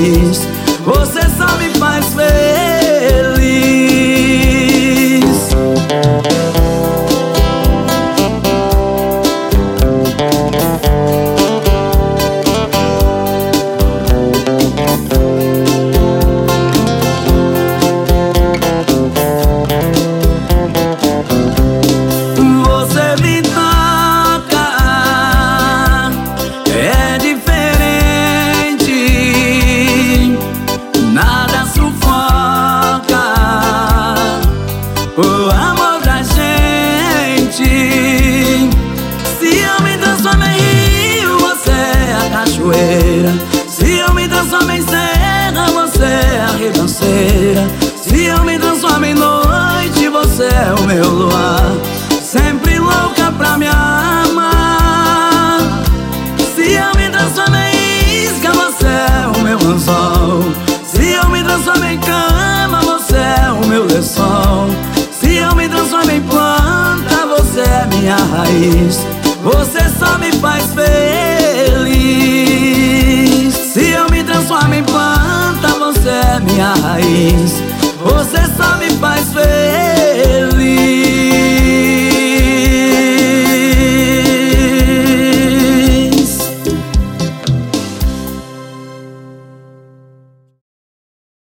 raiz. Você só me faz feliz. Você me toca, é diferente, nada sufoca o amor da gente. Se eu me transformo em rio, você é a cachoeira. Se eu me transformo em serra, você é a ribanceira. Se eu me transformo em noite, você é o meu luar, sempre louca pra me amar. Se eu me transformo em isca, você é o meu anzol. Se eu me transformo em cama, você é o meu lençol. Se eu me transformo em planta, você é minha raiz. Você só me faz feliz. Se eu me transformo em planta, você é minha raiz.